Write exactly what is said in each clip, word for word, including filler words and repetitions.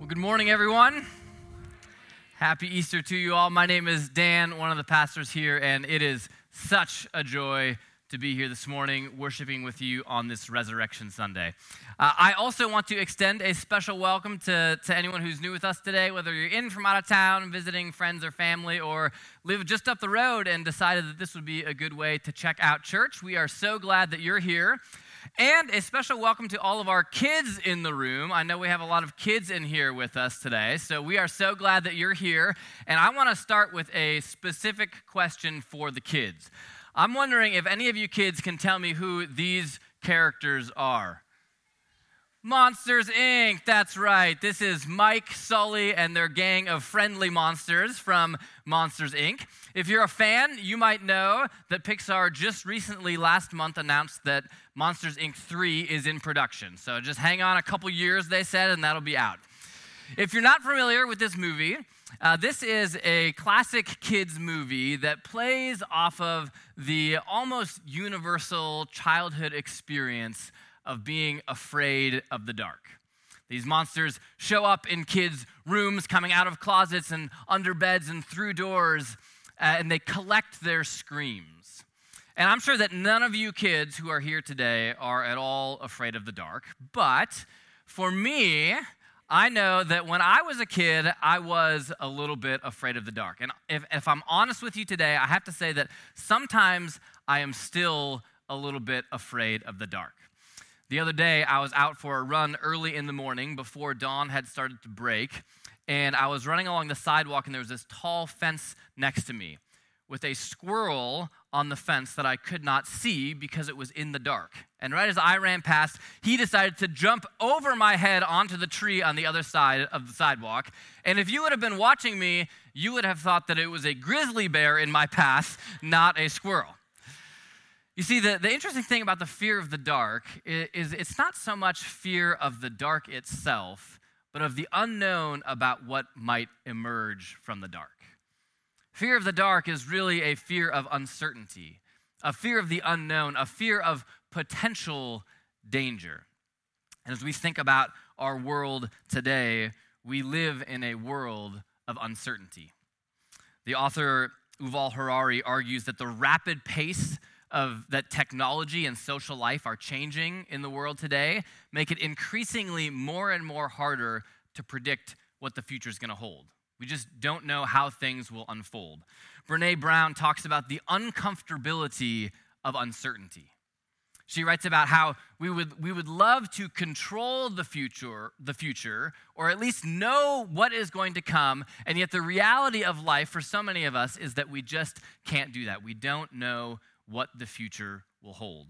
Good morning, everyone. Happy Easter to you all. My name is Dan, one of the pastors here, and it is such a joy to be here this morning worshiping with you on this Resurrection Sunday. Uh, I also want to extend a special welcome to, to anyone who's new with us today, whether you're in from out of town, visiting friends or family, or live just up the road and decided that this would be a good way to check out church. We are so glad that you're here. And a special welcome to all of our kids in the room. I know we have a lot of kids in here with us today, so we are so glad that you're here. And I want to start with a specific question for the kids. I'm wondering if any of you kids can tell me who these characters are. Monsters, Incorporated. That's right. This is Mike, Sully, and their gang of friendly monsters from Monsters, Incorporated. If you're a fan, you might know that Pixar just recently, last month, announced that Monsters, Incorporated three is in production. So just hang on a couple years, they said, and that'll be out. If you're not familiar with this movie, uh, this is a classic kids movie that plays off of the almost universal childhood experience of being afraid of the dark. These monsters show up in kids' rooms, coming out of closets and under beds and through doors, uh, and they collect their screams. And I'm sure that none of you kids who are here today are at all afraid of the dark, but for me, I know that when I was a kid, I was a little bit afraid of the dark. And if, if I'm honest with you today, I have to say that sometimes I am still a little bit afraid of the dark. The other day, I was out for a run early in the morning before dawn had started to break, and I was running along the sidewalk, and there was this tall fence next to me with a squirrel on the fence that I could not see because it was in the dark. And right as I ran past, he decided to jump over my head onto the tree on the other side of the sidewalk. And if you would have been watching me, you would have thought that it was a grizzly bear in my path, not a squirrel. You see, the, the interesting thing about the fear of the dark is, is it's not so much fear of the dark itself, but of the unknown about what might emerge from the dark. Fear of the dark is really a fear of uncertainty, a fear of the unknown, a fear of potential danger. And as we think about our world today, we live in a world of uncertainty. The author Yuval Harari argues that the rapid pace of that technology and social life are changing in the world today make it increasingly more and more harder to predict what the future is going to hold. We just don't know how things will unfold. Brené Brown talks about the uncomfortability of uncertainty. She writes about how we would we would love to control the future, the future, or at least know what is going to come, and yet the reality of life for so many of us is that we just can't do that. We don't know what the future will hold.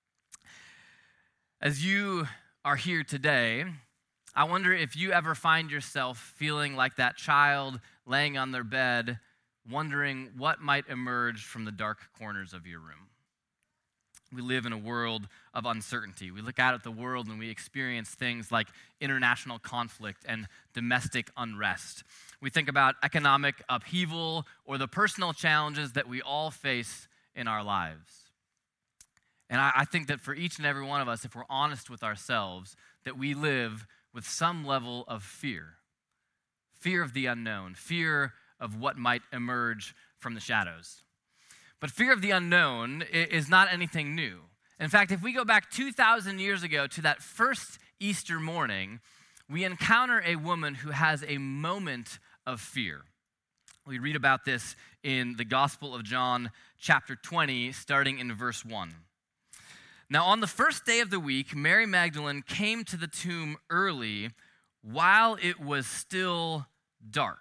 As you are here today, I wonder if you ever find yourself feeling like that child laying on their bed, wondering what might emerge from the dark corners of your room. We live in a world of uncertainty. We look out at the world and we experience things like international conflict and domestic unrest. We think about economic upheaval or the personal challenges that we all face in our lives. And I, I think that for each and every one of us, if we're honest with ourselves, that we live with some level of fear. Fear of the unknown, fear of what might emerge from the shadows. But fear of the unknown is not anything new. In fact, if we go back two thousand years ago to that first Easter morning, we encounter a woman who has a moment of fear. We read about this in the Gospel of John, chapter twenty, starting in verse one. Now, on the first day of the week, Mary Magdalene came to the tomb early while it was still dark.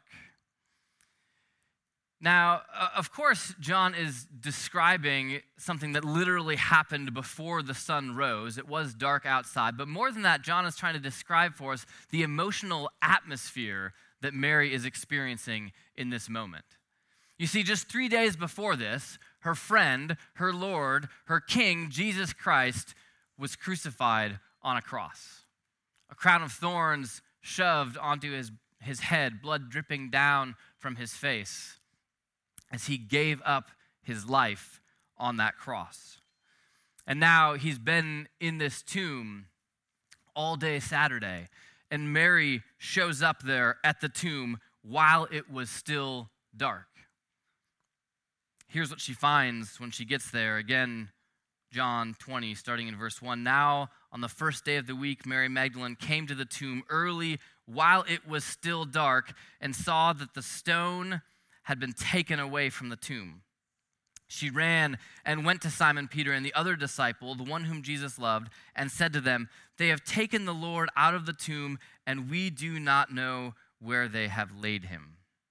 Now, of course, John is describing something that literally happened before the sun rose. It was dark outside, but more than that, John is trying to describe for us the emotional atmosphere that Mary is experiencing in this moment. You see, just three days before this, her friend, her Lord, her King, Jesus Christ, was crucified on a cross. A crown of thorns shoved onto his, his head, blood dripping down from his face as he gave up his life on that cross. And now he's been in this tomb all day Saturday, and Mary shows up there at the tomb while it was still dark. Here's what she finds when she gets there. Again, John twenty, starting in verse one. Now, on the first day of the week, Mary Magdalene came to the tomb early while it was still dark and saw that the stone had been taken away from the tomb. She ran and went to Simon Peter and the other disciple, the one whom Jesus loved, and said to them, "They have taken the Lord out of the tomb, and we do not know where they have laid him."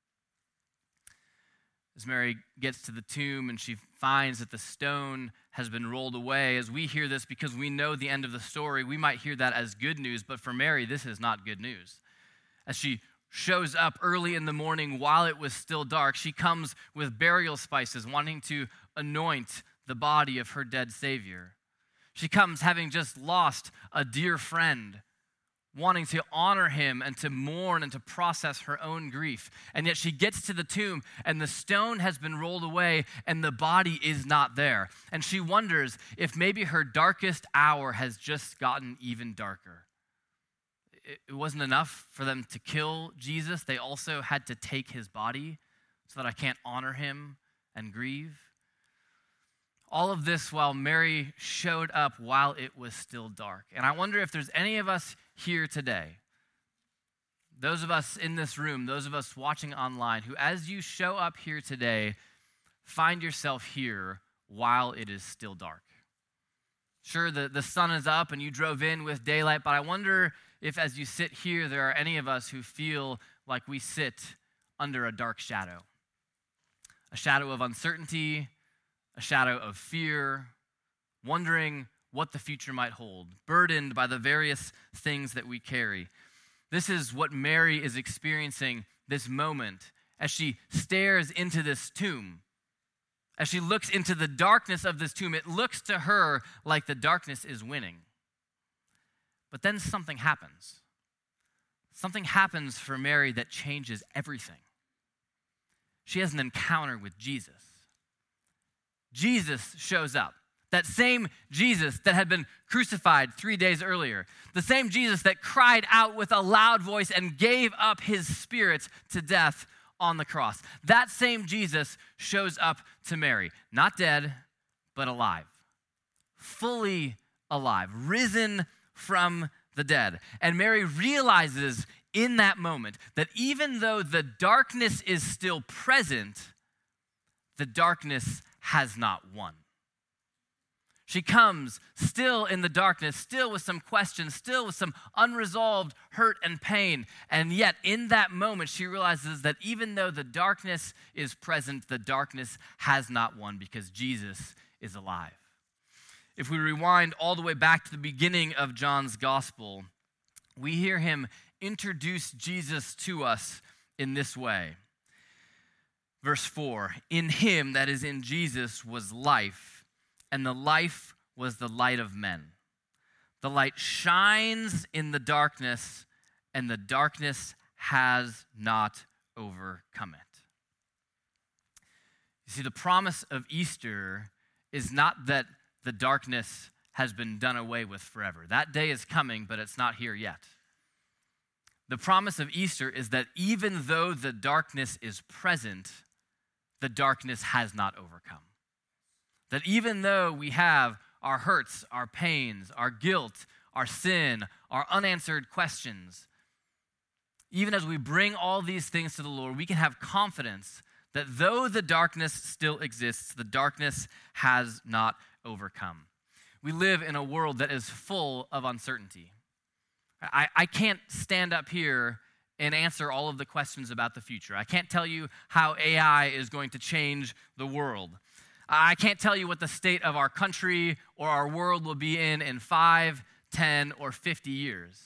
As Mary gets to the tomb and she finds that the stone has been rolled away, as we hear this because we know the end of the story, we might hear that as good news, but for Mary, this is not good news. As she shows up early in the morning while it was still dark, she comes with burial spices, wanting to anoint the body of her dead Savior. She comes having just lost a dear friend, wanting to honor him and to mourn and to process her own grief. And yet she gets to the tomb and the stone has been rolled away and the body is not there. And she wonders if maybe her darkest hour has just gotten even darker. It wasn't enough for them to kill Jesus. They also had to take his body so that I can't honor him and grieve. All of this while Mary showed up while it was still dark. And I wonder if there's any of us here today, those of us in this room, those of us watching online, who as you show up here today, find yourself here while it is still dark. Sure, the, the sun is up and you drove in with daylight, but I wonder if as you sit here, there are any of us who feel like we sit under a dark shadow. A shadow of uncertainty, a shadow of fear, wondering what the future might hold, burdened by the various things that we carry. This is what Mary is experiencing this moment as she stares into this tomb. As she looks into the darkness of this tomb, it looks to her like the darkness is winning. But then something happens. Something happens for Mary that changes everything. She has an encounter with Jesus. Jesus shows up. That same Jesus that had been crucified three days earlier. The same Jesus that cried out with a loud voice and gave up his spirit to death on the cross. That same Jesus shows up to Mary. Not dead, but alive. Fully alive. Risen from the dead. And Mary realizes in that moment that even though the darkness is still present, the darkness has not won. She comes still in the darkness, still with some questions, still with some unresolved hurt and pain. And yet in that moment, she realizes that even though the darkness is present, the darkness has not won because Jesus is alive. If we rewind all the way back to the beginning of John's gospel, we hear him introduce Jesus to us in this way. Verse four, in him, that is in Jesus, was life, and the life was the light of men. The light shines in the darkness, and the darkness has not overcome it. You see, the promise of Easter is not that the darkness has been done away with forever. That day is coming, but it's not here yet. The promise of Easter is that even though the darkness is present, the darkness has not overcome. That even though we have our hurts, our pains, our guilt, our sin, our unanswered questions, even as we bring all these things to the Lord, we can have confidence that though the darkness still exists, the darkness has not overcome. We live in a world that is full of uncertainty. I, I can't stand up here and answer all of the questions about the future. I can't tell you how A I is going to change the world. I can't tell you what the state of our country or our world will be in in five, ten, or fifty years.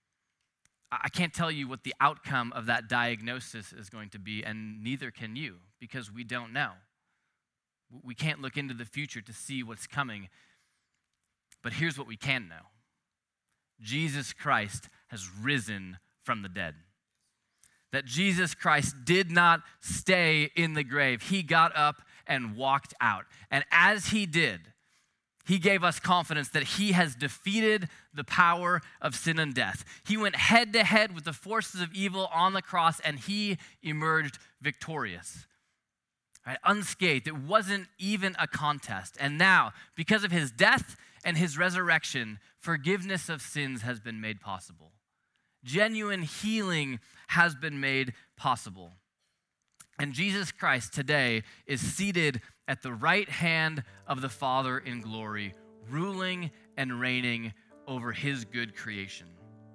I can't tell you what the outcome of that diagnosis is going to be, and neither can you, because we don't know. We can't look into the future to see what's coming. But here's what we can know. Jesus Christ has risen from the dead. That Jesus Christ did not stay in the grave. He got up and walked out. And as he did, He gave us confidence that he has defeated the power of sin and death. He went head to head with the forces of evil on the cross, and he emerged victorious. Right? Unscathed. It wasn't even a contest. And now, because of his death and his resurrection, forgiveness of sins has been made possible. Genuine healing has been made possible. And Jesus Christ today is seated at the right hand of the Father in glory, ruling and reigning over his good creation.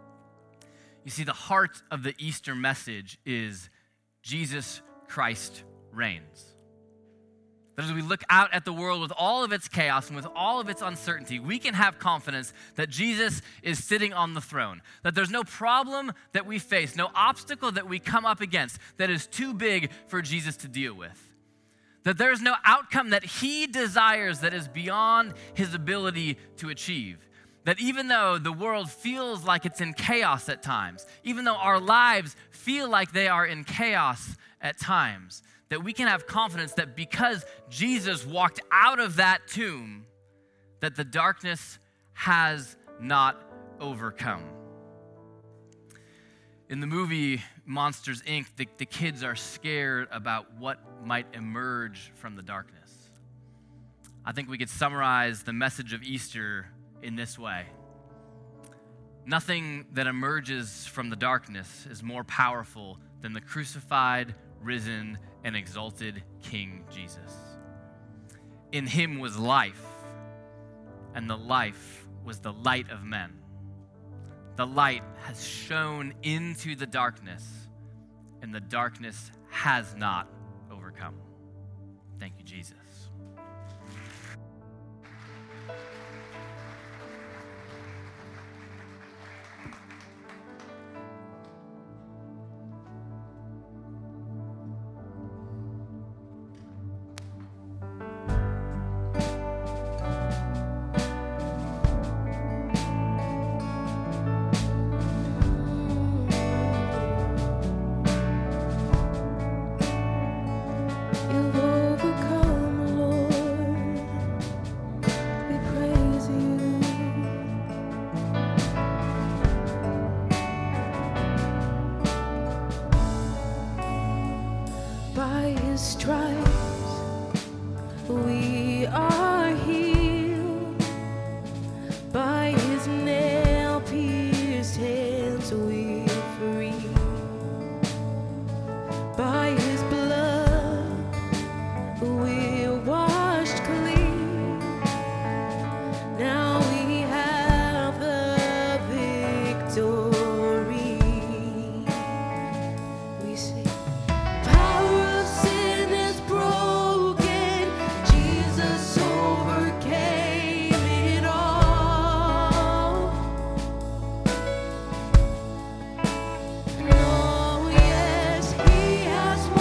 You see, the heart of the Easter message is Jesus Christ reigns. That as we look out at the world with all of its chaos and with all of its uncertainty, we can have confidence that Jesus is sitting on the throne, that there's no problem that we face, no obstacle that we come up against that is too big for Jesus to deal with, that there's no outcome that he desires that is beyond his ability to achieve, that even though the world feels like it's in chaos at times, even though our lives feel like they are in chaos at times, that we can have confidence that because Jesus walked out of that tomb, that the darkness has not overcome. In the movie Monsters, Incorporated, the, the kids are scared about what might emerge from the darkness. I think we could summarize the message of Easter in this way. Nothing that emerges from the darkness is more powerful than the crucified, risen, and exalted King Jesus. In him was life, and the life was the light of men. The light has shone into the darkness, and the darkness has not overcome. Thank you, Jesus. Oh, yes, he has won.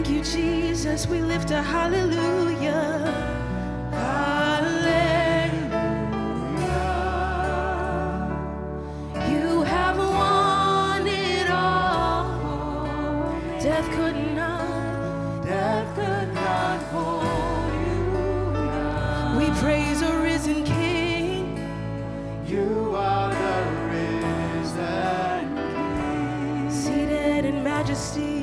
Thank you, Jesus. We lift a hallelujah. Hallelujah. You have won it all. Death could not, death could not hold you down. We praise a risen King. You are the risen King. Seated in majesty.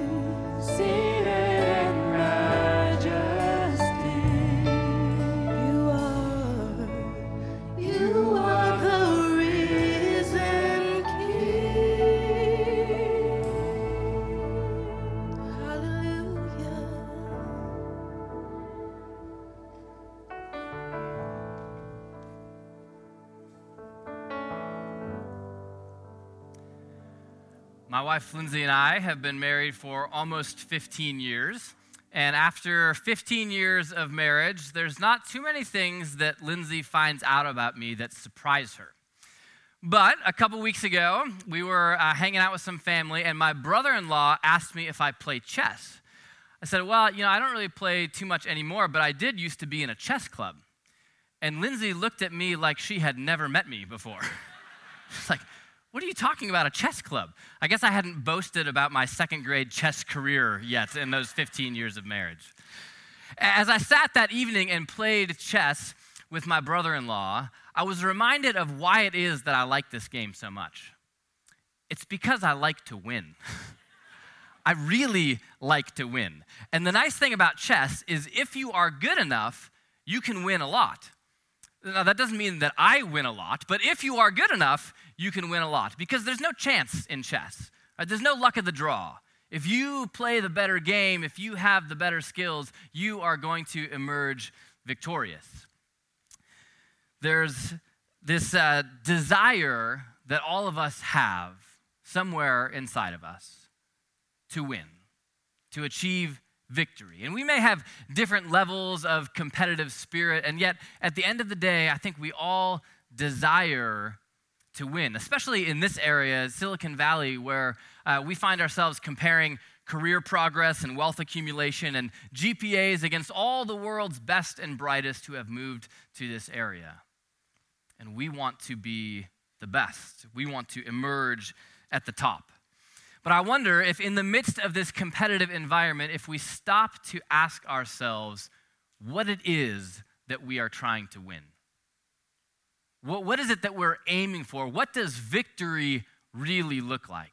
My wife, Lindsay, and I have been married for almost fifteen years. And after fifteen years of marriage, there's not too many things that Lindsay finds out about me that surprise her. But a couple weeks ago, we were uh, hanging out with some family, and my brother-in-law asked me if I play chess. I said, well, you know, I don't really play too much anymore, but I did used to be in a chess club. And Lindsay looked at me like she had never met me before. She's like, what are you talking about, a chess club? I guess I hadn't boasted about my second grade chess career yet in those fifteen years of marriage. As I sat that evening and played chess with my brother-in-law, I was reminded of why it is that I like this game so much. It's because I like to win. I really like to win. And the nice thing about chess is if you are good enough, you can win a lot. Now, that doesn't mean that I win a lot, but if you are good enough, you can win a lot because there's no chance in chess. Right? There's no luck of the draw. If you play the better game, if you have the better skills, you are going to emerge victorious. There's this uh, desire that all of us have somewhere inside of us to win, to achieve victory. And we may have different levels of competitive spirit, and yet at the end of the day, I think we all desire to win, especially in this area, Silicon Valley, where uh, we find ourselves comparing career progress and wealth accumulation and G P As against all the world's best and brightest who have moved to this area. And we want to be the best. We want to emerge at the top. But I wonder if in the midst of this competitive environment, if we stop to ask ourselves what it is that we are trying to win. What, what is it that we're aiming for? What does victory really look like?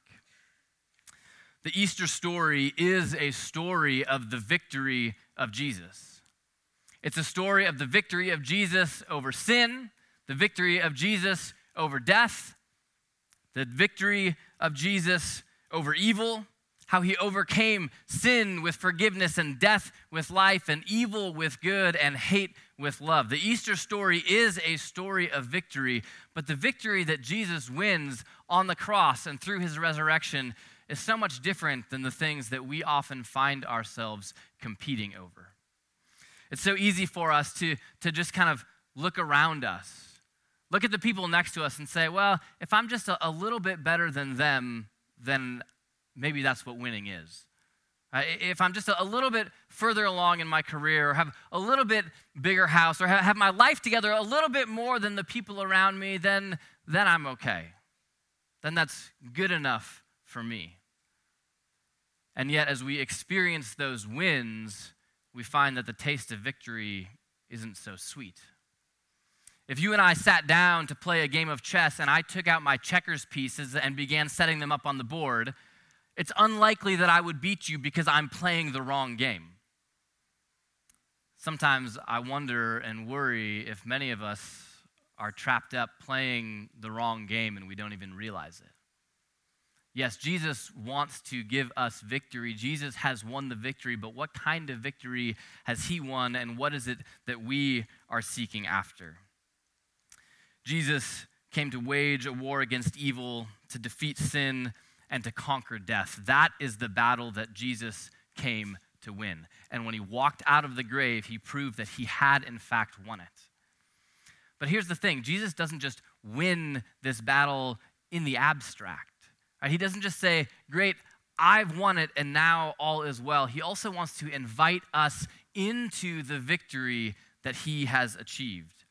The Easter story is a story of the victory of Jesus. It's a story of the victory of Jesus over sin, the victory of Jesus over death, the victory of Jesus over evil, how he overcame sin with forgiveness and death with life and evil with good and hate with love. The Easter story is a story of victory, but the victory that Jesus wins on the cross and through his resurrection is so much different than the things that we often find ourselves competing over. It's so easy for us to, to just kind of look around us, look at the people next to us and say, well, if I'm just a, a little bit better than them, then maybe that's what winning is. Uh, if I'm just a, a little bit further along in my career, or have a little bit bigger house, or ha- have my life together a little bit more than the people around me, then, then I'm okay. Then that's good enough for me. And yet, as we experience those wins, we find that the taste of victory isn't so sweet. If you and I sat down to play a game of chess and I took out my checkers pieces and began setting them up on the board, it's unlikely that I would beat you because I'm playing the wrong game. Sometimes I wonder and worry if many of us are trapped up playing the wrong game and we don't even realize it. Yes, Jesus wants to give us victory. Jesus has won the victory, but what kind of victory has he won, and what is it that we are seeking after? Jesus came to wage a war against evil, to defeat sin, and to conquer death. That is the battle that Jesus came to win. And when he walked out of the grave, he proved that he had, in fact, won it. But here's the thing. Jesus doesn't just win this battle in the abstract. Right? He doesn't just say, great, I've won it and now all is well. He also wants to invite us into the victory that he has achieved.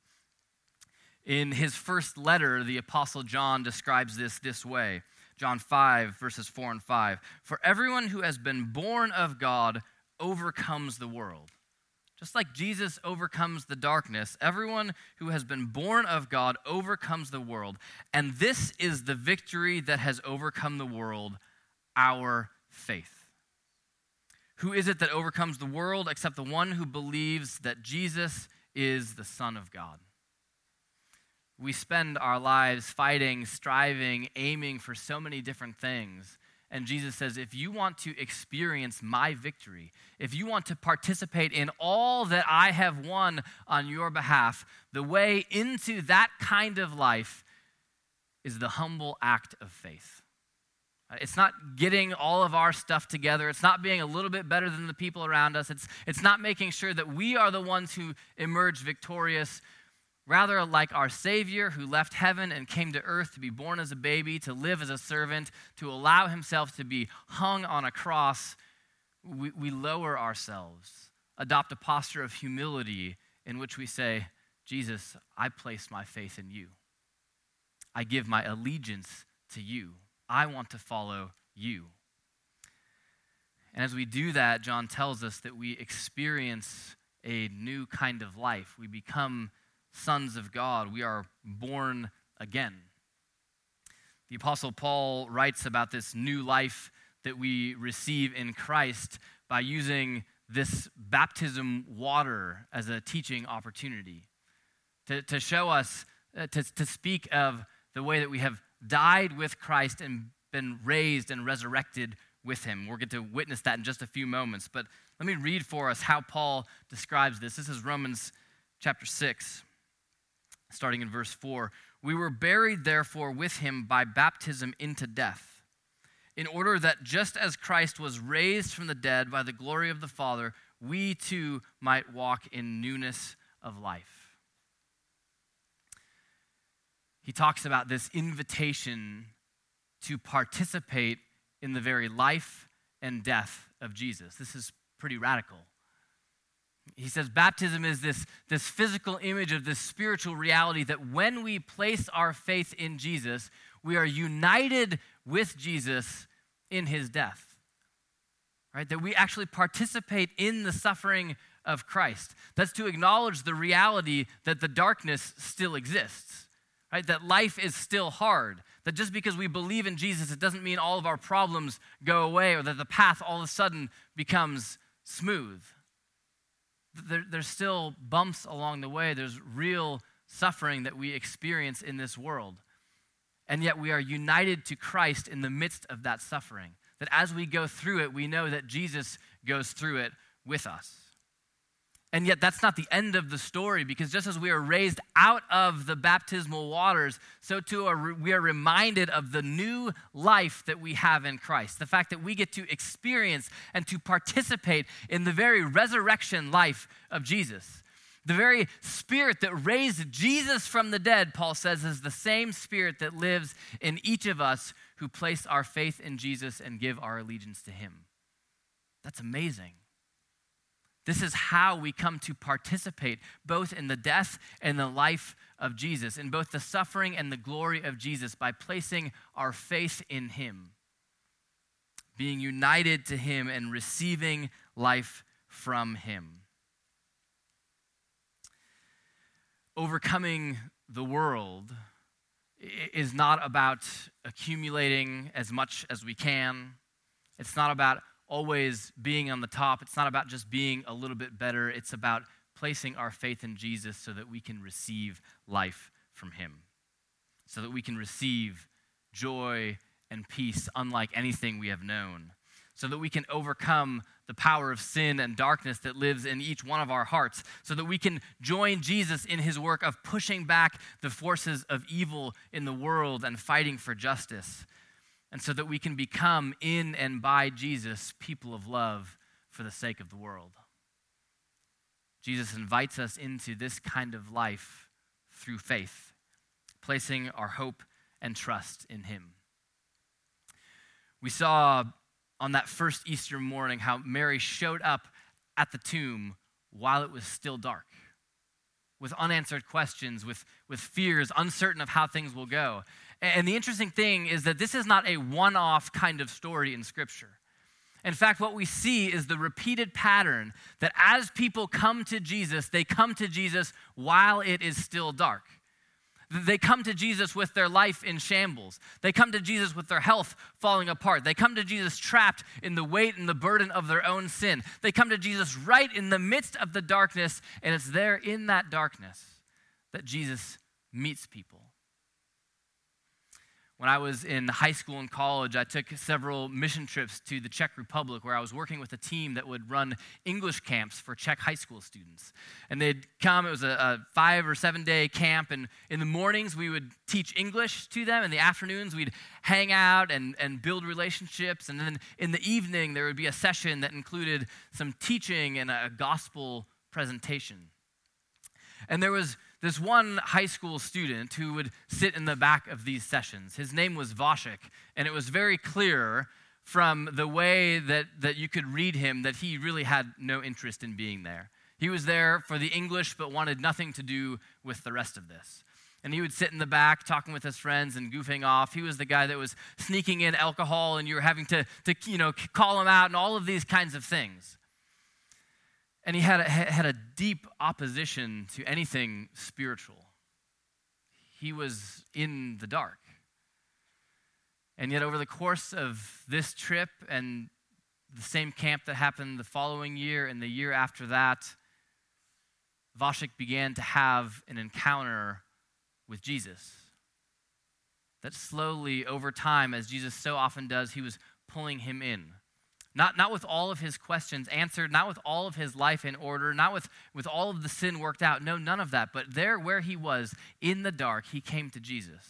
In his first letter, the Apostle John describes this this way. John five, verses four and five. For everyone who has been born of God overcomes the world. Just like Jesus overcomes the darkness, everyone who has been born of God overcomes the world. And this is the victory that has overcome the world, our faith. Who is it that overcomes the world except the one who believes that Jesus is the Son of God? We spend our lives fighting, striving, aiming for so many different things. And Jesus says, if you want to experience my victory, if you want to participate in all that I have won on your behalf, the way into that kind of life is the humble act of faith. It's not getting all of our stuff together. It's not being a little bit better than the people around us. It's, it's not making sure that we are the ones who emerge victorious. Rather, like our Savior who left heaven and came to earth to be born as a baby, to live as a servant, to allow himself to be hung on a cross, we, we lower ourselves, adopt a posture of humility in which we say, Jesus, I place my faith in you. I give my allegiance to you. I want to follow you. And as we do that, John tells us that we experience a new kind of life. We become sons of God. We are born again. The Apostle Paul writes about this new life that we receive in Christ by using this baptism water as a teaching opportunity to, to show us, uh, to, to speak of the way that we have died with Christ and been raised and resurrected with him. We'll get to witness that in just a few moments, but let me read for us how Paul describes this. This is Romans chapter six. Starting in verse four, we were buried, therefore, with him by baptism into death, in order that just as Christ was raised from the dead by the glory of the Father, we too might walk in newness of life. He talks about this invitation to participate in the very life and death of Jesus. This is pretty radical. He says baptism is this, this physical image of this spiritual reality that when we place our faith in Jesus, we are united with Jesus in his death. Right? That we actually participate in the suffering of Christ. That's to acknowledge the reality that the darkness still exists. Right? That life is still hard. That just because we believe in Jesus, it doesn't mean all of our problems go away or that the path all of a sudden becomes smooth. There, there's still bumps along the way. There's real suffering that we experience in this world. And yet we are united to Christ in the midst of that suffering. That as we go through it, we know that Jesus goes through it with us. And yet that's not the end of the story, because just as we are raised out of the baptismal waters, so too are we are reminded of the new life that we have in Christ. The fact that we get to experience and to participate in the very resurrection life of Jesus. The very spirit that raised Jesus from the dead, Paul says, is the same spirit that lives in each of us who place our faith in Jesus and give our allegiance to him. That's amazing. This is how we come to participate both in the death and the life of Jesus, in both the suffering and the glory of Jesus, by placing our faith in him, being united to him and receiving life from him. Overcoming the world is not about accumulating as much as we can. It's not about always being on the top. It's not about just being a little bit better. It's about placing our faith in Jesus so that we can receive life from him, so that we can receive joy and peace unlike anything we have known, so that we can overcome the power of sin and darkness that lives in each one of our hearts, so that we can join Jesus in his work of pushing back the forces of evil in the world and fighting for justice, and so that we can become, in and by Jesus, people of love for the sake of the world. Jesus invites us into this kind of life through faith, placing our hope and trust in him. We saw on that first Easter morning, how Mary showed up at the tomb while it was still dark, with unanswered questions, with, with fears, uncertain of how things will go. And the interesting thing is that this is not a one-off kind of story in Scripture. In fact, what we see is the repeated pattern that as people come to Jesus, they come to Jesus while it is still dark. They come to Jesus with their life in shambles. They come to Jesus with their health falling apart. They come to Jesus trapped in the weight and the burden of their own sin. They come to Jesus right in the midst of the darkness, and it's there in that darkness that Jesus meets people. When I was in high school and college, I took several mission trips to the Czech Republic where I was working with a team that would run English camps for Czech high school students. And they'd come, it was a, a five or seven day camp, and in the mornings we would teach English to them. In the afternoons we'd hang out and, and build relationships. And then in the evening there would be a session that included some teaching and a gospel presentation. And there was this one high school student who would sit in the back of these sessions. His name was Vashik, and it was very clear from the way that, that you could read him that he really had no interest in being there. He was there for the English, but wanted nothing to do with the rest of this. And he would sit in the back talking with his friends and goofing off. He was the guy that was sneaking in alcohol, and you were having to, to you know, call him out and all of these kinds of things. And he had a, had a deep opposition to anything spiritual. He was in the dark. And yet over the course of this trip and the same camp that happened the following year and the year after that, Vashik began to have an encounter with Jesus. That slowly over time, as Jesus so often does, he was pulling him in. Not, not with all of his questions answered, not with all of his life in order, not with, with all of the sin worked out. No, none of that. But there where he was, in the dark, he came to Jesus.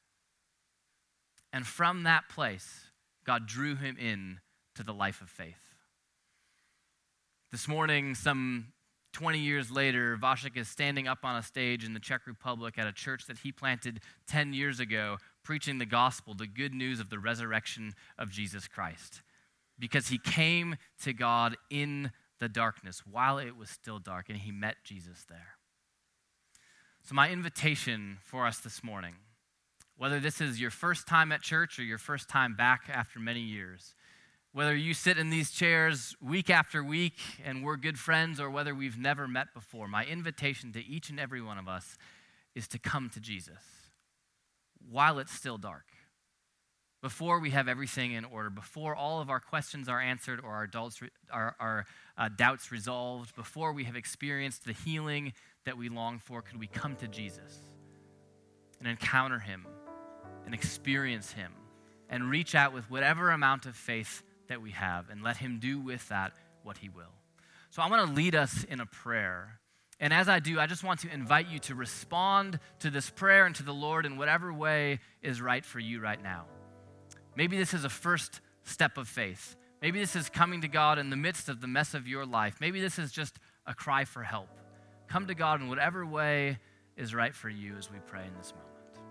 And from that place, God drew him in to the life of faith. This morning, some twenty years later, Vashik is standing up on a stage in the Czech Republic at a church that he planted ten years ago, preaching the gospel, the good news of the resurrection of Jesus Christ. Because he came to God in the darkness while it was still dark, and he met Jesus there. So my invitation for us this morning, whether this is your first time at church or your first time back after many years, whether you sit in these chairs week after week and we're good friends, or whether we've never met before, my invitation to each and every one of us is to come to Jesus while it's still dark. Before we have everything in order, before all of our questions are answered or our, adults, our, our uh, doubts resolved, before we have experienced the healing that we long for, could we come to Jesus and encounter him and experience him and reach out with whatever amount of faith that we have and let him do with that what he will. So I want to lead us in a prayer. And as I do, I just want to invite you to respond to this prayer and to the Lord in whatever way is right for you right now. Maybe this is a first step of faith. Maybe this is coming to God in the midst of the mess of your life. Maybe this is just a cry for help. Come to God in whatever way is right for you as we pray in this moment.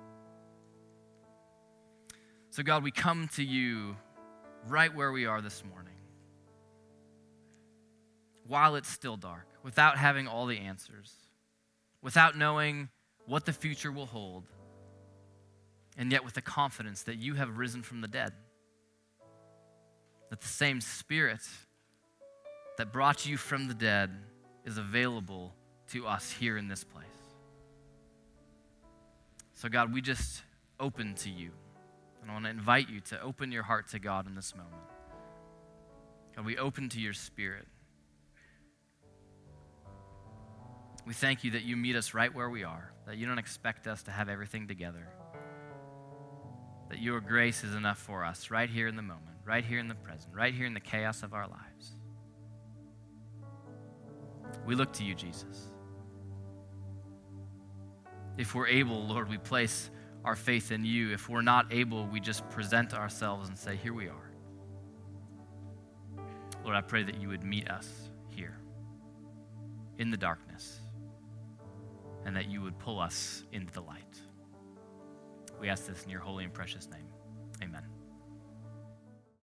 So God, we come to you right where we are this morning, while it's still dark, without having all the answers, without knowing what the future will hold, and yet with the confidence that you have risen from the dead, that the same Spirit that brought you from the dead is available to us here in this place. So God, we just open to you, and I want to invite you to open your heart to God in this moment. God, we open to your Spirit. We thank you that you meet us right where we are, that you don't expect us to have everything together, that your grace is enough for us right here in the moment, right here in the present, right here in the chaos of our lives. We look to you, Jesus. If we're able, Lord, we place our faith in you. If we're not able, we just present ourselves and say, here we are. Lord, I pray that you would meet us here in the darkness, and that you would pull us into the light. We ask this in your holy and precious name.